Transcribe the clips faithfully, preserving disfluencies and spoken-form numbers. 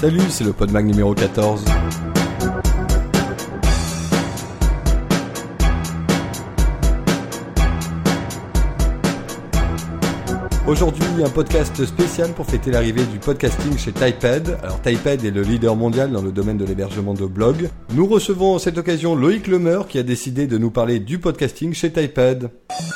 Salut, c'est le PodMag numéro quatorze. Aujourd'hui, un podcast spécial pour fêter l'arrivée du podcasting chez Typepad. Alors Typepad est le leader mondial dans le domaine de l'hébergement de blogs. Nous recevons à cette occasion Loïc Lemeur qui a décidé de nous parler du podcasting chez Typepad.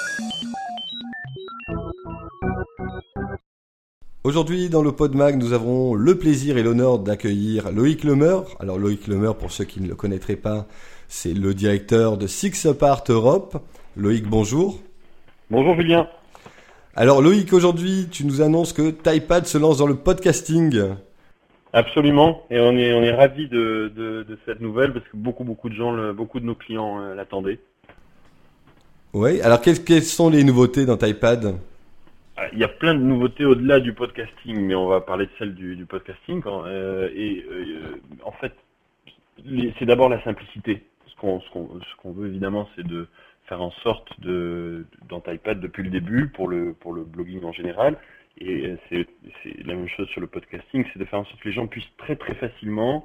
Aujourd'hui, dans le PodMag, nous avons le plaisir et l'honneur d'accueillir Loïc Lemeur. Alors Loïc Lemeur, pour ceux qui ne le connaîtraient pas, c'est le directeur de Six Apart Europe. Loïc, bonjour. Bonjour Julien. Alors Loïc, aujourd'hui, tu nous annonces que Typepad se lance dans le podcasting. Absolument, et on est on est ravis de, de, de cette nouvelle parce que beaucoup beaucoup de gens, le, beaucoup de nos clients euh, l'attendaient. Oui, alors quelles, quelles sont les nouveautés dans Typepad ? Il y a plein de nouveautés au-delà du podcasting, mais on va parler de celle du, du podcasting. Quand, euh, et euh, en fait, les, c'est d'abord la simplicité. Ce qu'on, ce qu'on, ce qu'on veut évidemment, c'est de faire en sorte de, dans Typepad depuis le début pour le pour le blogging en général. Et c'est, c'est la même chose sur le podcasting, c'est de faire en sorte que les gens puissent très très facilement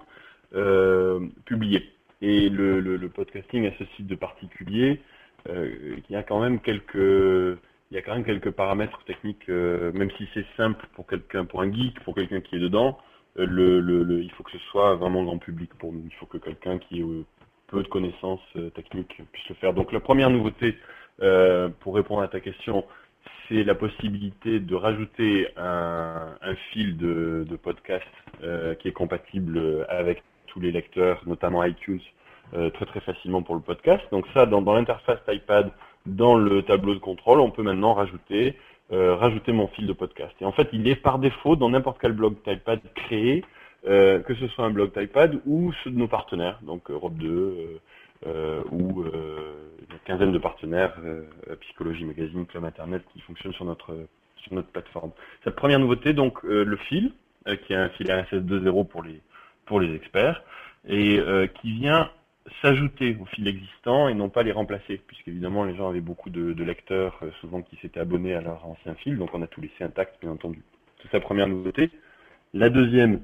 euh, publier. Et le, le, le podcasting a ceci de particulier euh, qu'il y a quand même quelques Il y a quand même quelques paramètres techniques, euh, même si c'est simple pour quelqu'un, pour un geek, pour quelqu'un qui est dedans, euh, le, le, le, il faut que ce soit vraiment grand public pour nous. Il faut que quelqu'un qui ait euh, peu de connaissances euh, techniques puisse le faire. Donc la première nouveauté, euh, pour répondre à ta question, c'est la possibilité de rajouter un, un fil de, de podcast euh, qui est compatible avec tous les lecteurs, notamment iTunes, euh, très très facilement pour le podcast. Donc ça, dans, dans l'interface Typepad, dans le tableau de contrôle, on peut maintenant rajouter euh, rajouter mon fil de podcast. Et en fait, il est par défaut dans n'importe quel blog Typepad créé, euh, que ce soit un blog Typepad ou ceux de nos partenaires, donc Europe deux euh, euh, ou euh, une quinzaine de partenaires, euh, Psychologie Magazine, Club Internet, qui fonctionnent sur notre sur notre plateforme. Cette première nouveauté, donc euh, le fil, euh, qui est un fil R S S deux point zéro pour les pour les experts, et euh, qui vient s'ajouter aux fils existants et non pas les remplacer, puisqu'évidemment les gens avaient beaucoup de, de lecteurs, euh, souvent qui s'étaient abonnés à leur ancien fil, donc on a tout laissé intact, bien entendu. C'est sa première nouveauté. La deuxième,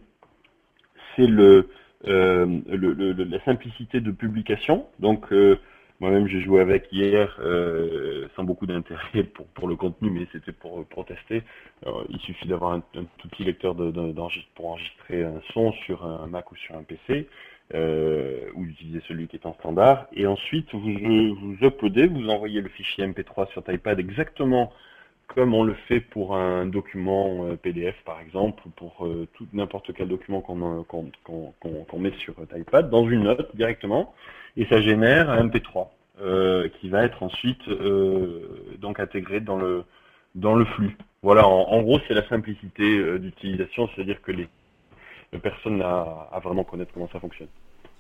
c'est le, euh, le, le, le la simplicité de publication. Donc euh, moi-même j'ai joué avec hier, euh, sans beaucoup d'intérêt pour pour le contenu, mais c'était pour pour tester. Alors, il suffit d'avoir un, un tout petit lecteur de, de, d'enregistre, pour enregistrer un son sur un Mac ou sur un P C. Euh, ou utiliser celui qui est en standard, et ensuite vous, vous uploadez, vous envoyez le fichier M P trois sur Typepad exactement comme on le fait pour un document euh, P D F par exemple, ou pour euh, tout n'importe quel document qu'on, qu'on, qu'on, qu'on, qu'on met sur Typepad, dans une note directement, et ça génère un M P trois euh, qui va être ensuite euh, donc intégré dans le dans le flux. Voilà, en, en gros c'est la simplicité euh, d'utilisation, c'est-à-dire que les personne n'a à vraiment connaître comment ça fonctionne.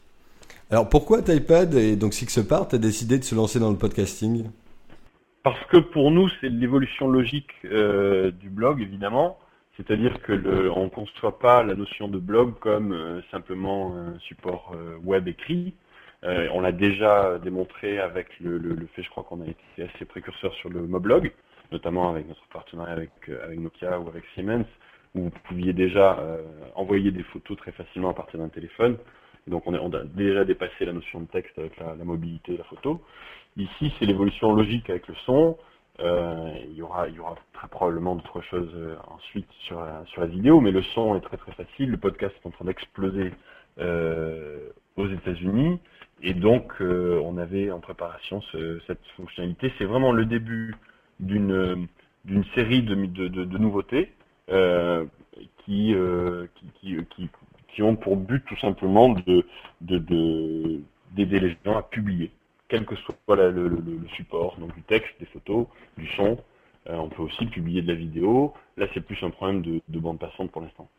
Alors pourquoi Typepad et donc Six Apart a décidé de se lancer dans le podcasting ? Parce que pour nous, c'est l'évolution logique euh, du blog, évidemment. C'est-à-dire que le, on ne conçoit pas la notion de blog comme euh, simplement un support euh, web écrit. Euh, on l'a déjà démontré avec le, le, le fait, je crois qu'on a été assez précurseur sur le Moblog, notamment avec notre partenariat avec, avec Nokia ou avec Siemens, où vous pouviez déjà euh, envoyer des photos très facilement à partir d'un téléphone. Donc on, est, on a déjà dépassé la notion de texte avec la, la mobilité de la photo. Ici, c'est l'évolution logique avec le son. Euh, il y aura, il y aura très probablement d'autres choses euh, ensuite sur la, sur la vidéo, mais le son est très très facile. Le podcast est en train d'exploser euh, aux États-Unis, et donc euh, on avait en préparation ce, cette fonctionnalité. C'est vraiment le début d'une d'une série de, de, de, de nouveautés. Euh, qui, euh, qui, qui, qui, qui ont pour but tout simplement de, de, de, d'aider les gens à publier, quel que soit la, le, le, le support, donc du texte, des photos, du son. Euh, on peut aussi publier de la vidéo. Là, c'est plus un problème de, de bande passante pour l'instant.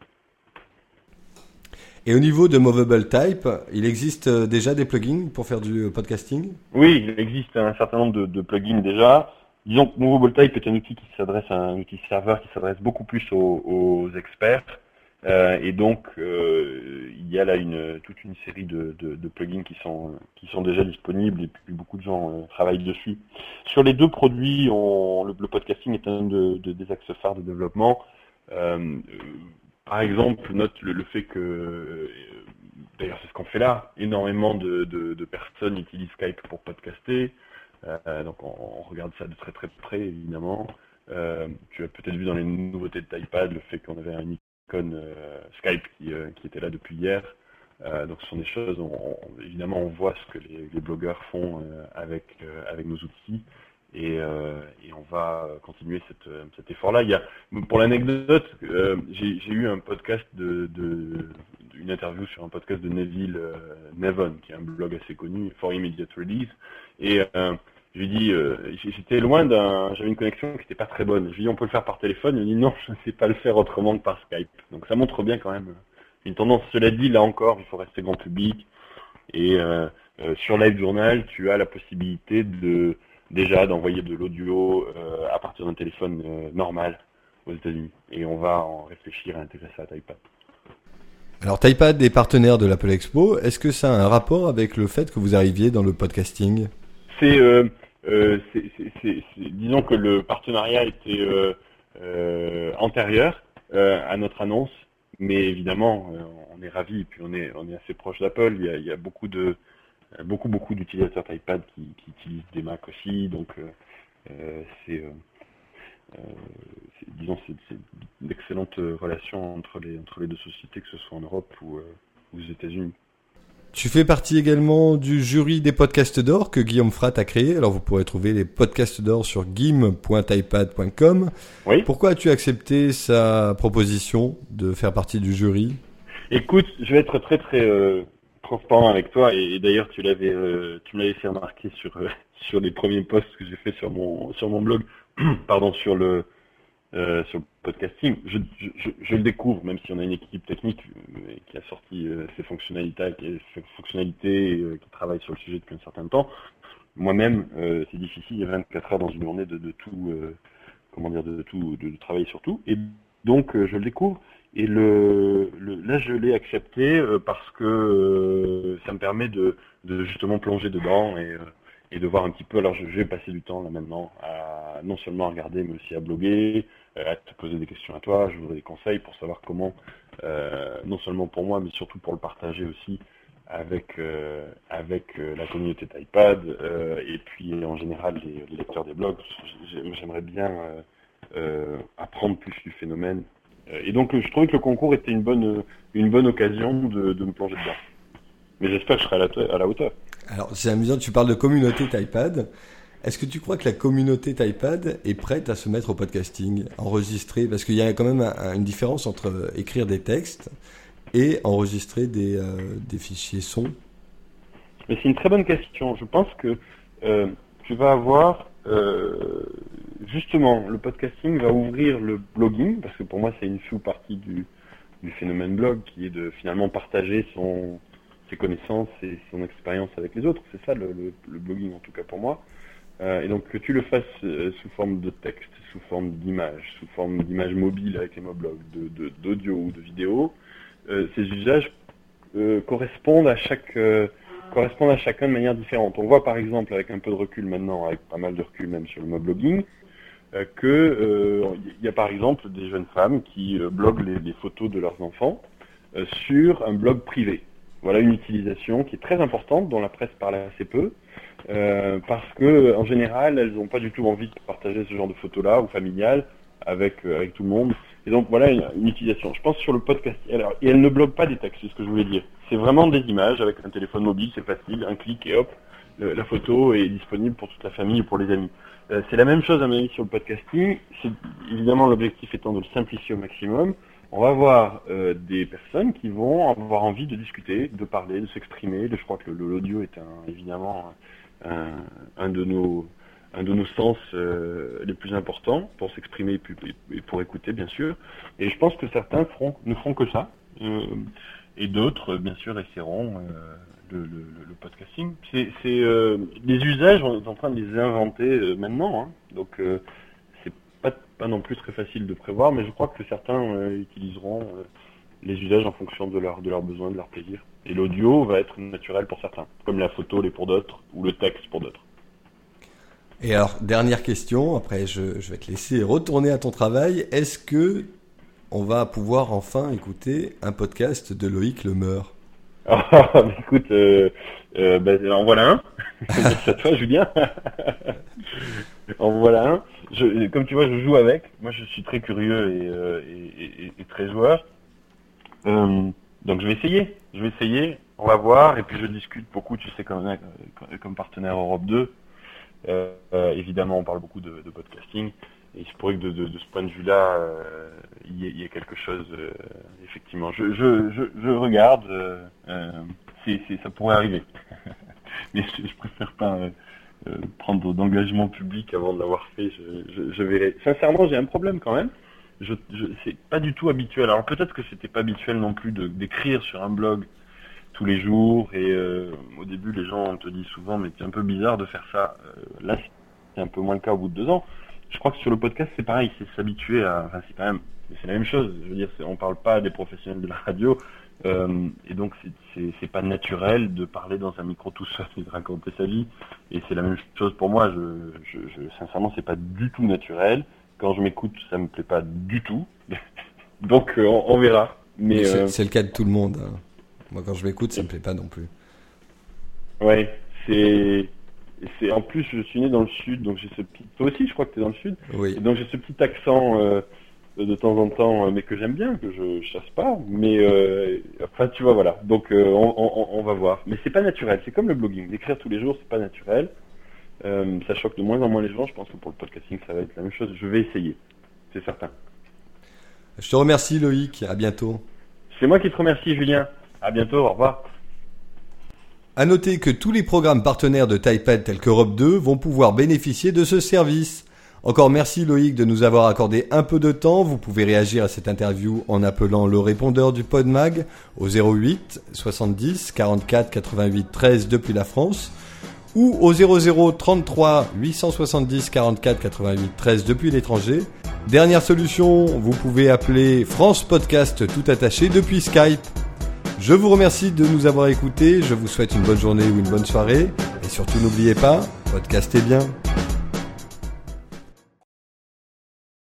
Et au niveau de Movable Type, il existe déjà des plugins pour faire du podcasting ? Oui, il existe un certain nombre de, de plugins déjà. Disons que Movable Type est un outil qui s'adresse à un outil serveur qui s'adresse beaucoup plus aux, aux experts, euh, et donc euh, il y a là une toute une série de, de, de plugins qui sont qui sont déjà disponibles, et puis beaucoup de gens euh, travaillent dessus. Sur les deux produits, on, le, le podcasting est un de, de, des axes phares de développement. Euh, par exemple, note le, le fait que, euh, d'ailleurs c'est ce qu'on fait là, énormément de, de, de personnes utilisent Skype pour podcaster, euh, donc on, on regarde ça de très très près évidemment. Euh, tu as peut-être vu dans les nouveautés de TypePad le fait qu'on avait un icône euh, Skype qui, euh, qui était là depuis hier. Euh, donc ce sont des choses, on, on, évidemment on voit ce que les, les blogueurs font euh, avec, euh, avec nos outils. Et, euh, et on va continuer cette, cet effort-là. Il y a, pour l'anecdote, euh, j'ai, j'ai eu un podcast de, de, une interview sur un podcast de Neville euh, Nevon, qui est un blog assez connu, For Immediate Release. Et euh, je lui ai dit, euh, j'étais loin d'un, j'avais une connexion qui n'était pas très bonne. Je lui ai dit, on peut le faire par téléphone. Il m'a dit, non, je ne sais pas le faire autrement que par Skype. Donc ça montre bien quand même une tendance. Cela dit, là encore, il faut rester grand public. Et euh, euh, sur LiveJournal, tu as la possibilité de déjà d'envoyer de l'audio euh, à partir d'un téléphone euh, normal aux États-Unis. Et on va en réfléchir à intégrer ça à TypePad. Alors TypePad est partenaire de l'Apple Expo. Est-ce que ça a un rapport avec le fait que vous arriviez dans le podcasting ? C'est, euh, euh, c'est, c'est, c'est, c'est disons que le partenariat était euh, euh, antérieur euh, à notre annonce, mais évidemment, euh, on est ravis. Et puis on est on est assez proche d'Apple. Il y a, il y a beaucoup de beaucoup beaucoup d'utilisateurs TypePad qui, qui utilisent des Mac aussi, donc euh, euh, c'est, euh, euh, c'est disons c'est, c'est d'excellentes relations entre les entre les deux sociétés, que ce soit en Europe ou, euh, ou aux États-Unis. Tu fais partie également du jury des podcasts d'or que Guillaume Fratt a créé. Alors vous pourrez trouver les podcasts d'or sur gim point typepad point com. Oui. Pourquoi as-tu accepté sa proposition de faire partie du jury ? Écoute, je vais être très très euh, transparent avec toi, et, et d'ailleurs tu l'avais euh, tu me l'avais fait remarquer sur euh, sur les premiers posts que j'ai fait sur mon sur mon blog, pardon, sur le euh, sur le podcasting. Je, je je le découvre, même si on a une équipe technique euh, qui a sorti euh, ces fonctionnalités, ces fonctionnalités euh, qui travaille sur le sujet depuis un certain temps. Moi-même, euh, c'est difficile, il y a vingt-quatre heures dans une journée de, de tout euh, comment dire de tout de, de travailler sur tout, et donc euh, je le découvre. Et le, le là je l'ai accepté euh, parce que euh, ça me permet de, de justement plonger dedans et, euh, et de voir un petit peu. Alors je, je vais passer du temps là maintenant à non seulement à regarder mais aussi à bloguer, euh, à te poser des questions à toi, je voudrais des conseils pour savoir comment, euh, non seulement pour moi mais surtout pour le partager aussi avec euh, avec euh, la communauté TypePad euh, et puis en général les, les lecteurs des blogs. J'aimerais bien euh, euh, apprendre plus du phénomène. Et donc, je trouvais que le concours était une bonne, une bonne occasion de, de me plonger dedans. Mais j'espère que je serai à la, à la hauteur. Alors, c'est amusant, tu parles de communauté TypePad. Est-ce que tu crois que la communauté TypePad est prête à se mettre au podcasting, enregistrer ? Parce qu'il y a quand même un, une différence entre écrire des textes et enregistrer des, euh, des fichiers son. Mais c'est une très bonne question. Je pense que euh, tu vas avoir... Euh, justement, le podcasting va ouvrir le blogging, parce que pour moi c'est une sous-partie du, du phénomène blog, qui est de finalement partager son, ses connaissances et son expérience avec les autres. C'est ça le, le, le blogging en tout cas pour moi. Euh, et donc que tu le fasses euh, sous forme de texte, sous forme d'image, sous forme d'image mobile avec les moblogs, de, de, d'audio ou de vidéo, euh, ces usages euh, correspondent à chaque... Euh, correspondent à chacun de manière différente. On voit par exemple, avec un peu de recul maintenant, avec pas mal de recul même sur le moblogging, euh, que euh, il y a par exemple des jeunes femmes qui euh, bloguent les, les photos de leurs enfants euh, sur un blog privé. Voilà une utilisation qui est très importante, dont la presse parle assez peu, euh, parce que en général, elles n'ont pas du tout envie de partager ce genre de photos-là, ou familiales, avec euh, avec tout le monde. Et donc voilà une, une utilisation. Je pense sur le podcast. Alors, et elle ne blogue pas des textes, c'est ce que je voulais dire. C'est vraiment des images avec un téléphone mobile, c'est facile, un clic et hop, le, la photo est disponible pour toute la famille ou pour les amis. Euh, c'est la même chose à mon avis sur le podcasting. C'est évidemment l'objectif étant de le simplifier au maximum. On va avoir euh, des personnes qui vont avoir envie de discuter, de parler, de s'exprimer. Je crois que le, l'audio est un, évidemment un, un de nos un de nos sens euh, les plus importants pour s'exprimer et, et pour écouter, bien sûr. Et je pense que certains feront, ne feront que ça. Euh, et d'autres, bien sûr, essaieront euh, le, le, le podcasting. C'est, c'est euh, les usages, on est en train de les inventer euh, maintenant. Hein. Donc, euh, c'est pas, pas non plus très facile de prévoir, mais je crois que certains euh, utiliseront euh, les usages en fonction de leurs de leurs besoins, de leur plaisir. Et l'audio va être naturel pour certains, comme la photo l'est pour d'autres, ou le texte pour d'autres. Et alors, dernière question, après je, je vais te laisser retourner à ton travail. Est-ce que on va pouvoir enfin écouter un podcast de Loïc Lemeur. Ah, bah, écoute, euh, euh, bah, en voilà un. Merci à toi, Julien. En voilà un. Je, comme tu vois, je joue avec. Moi, je suis très curieux et, euh, et, et, et très joueur. Euh, donc, je vais essayer. Je vais essayer. On va voir. Et puis, je discute beaucoup, tu sais, comme, comme partenaire Europe deux. Euh, euh, évidemment, on parle beaucoup de, de podcasting. Et il se pourrait que de, de, de ce point de vue-là, euh, il, y ait, il y ait quelque chose, euh, effectivement. Je, je, je, je regarde, euh, euh, c'est, c'est, ça pourrait arriver. Mais je, je préfère pas euh, euh, prendre d'engagement public avant de l'avoir fait. Je, je, je verrai. Sincèrement, j'ai un problème quand même. Je, je, c'est pas du tout habituel. Alors peut-être que c'était pas habituel non plus de, d'écrire sur un blog tous les jours. Et euh, au début, les gens te disent souvent, mais c'est un peu bizarre de faire ça. Euh, là, c'est un peu moins le cas au bout de deux ans. Je crois que sur le podcast, c'est pareil, c'est s'habituer à, enfin, c'est quand même, c'est la même chose. Je veux dire, c'est, on parle pas des professionnels de la radio, euh, et donc c'est, c'est, c'est pas naturel de parler dans un micro tout seul et de raconter sa vie. Et c'est la même chose pour moi. Je, je, je sincèrement, c'est pas du tout naturel. Quand je m'écoute, ça me plaît pas du tout. Donc, euh, on, on verra. Mais c'est, euh... c'est le cas de tout le monde. Hein. Moi, quand je m'écoute, ça me plaît pas non plus. Ouais, c'est. C'est, en plus, je suis né dans le sud, donc j'ai ce petit... Toi aussi, je crois que tu es dans le sud. Oui. Et donc j'ai ce petit accent euh, de temps en temps, euh, mais que j'aime bien, que je chasse pas. Mais euh, enfin, tu vois, voilà. Donc euh, on, on, on va voir. Mais c'est pas naturel. C'est comme le blogging. D'écrire tous les jours, c'est pas naturel. Euh, ça choque de moins en moins les gens. Je pense que pour le podcasting, ça va être la même chose. Je vais essayer, c'est certain. Je te remercie, Loïc. À bientôt. C'est moi qui te remercie, Julien. À bientôt. Au revoir. À noter que tous les programmes partenaires de TypePad tels qu'Europe deux vont pouvoir bénéficier de ce service. Encore merci Loïc de nous avoir accordé un peu de temps. Vous pouvez réagir à cette interview en appelant le répondeur du PodMag au zéro huit soixante-dix quarante-quatre quatre-vingt-huit treize depuis la France ou au zéro zéro trente-trois huit cent soixante-dix quarante-quatre quatre-vingt-huit treize depuis l'étranger. Dernière solution, vous pouvez appeler France Podcast tout attaché depuis Skype. Je vous remercie de nous avoir écoutés, je vous souhaite une bonne journée ou une bonne soirée, et surtout n'oubliez pas, podcastez bien.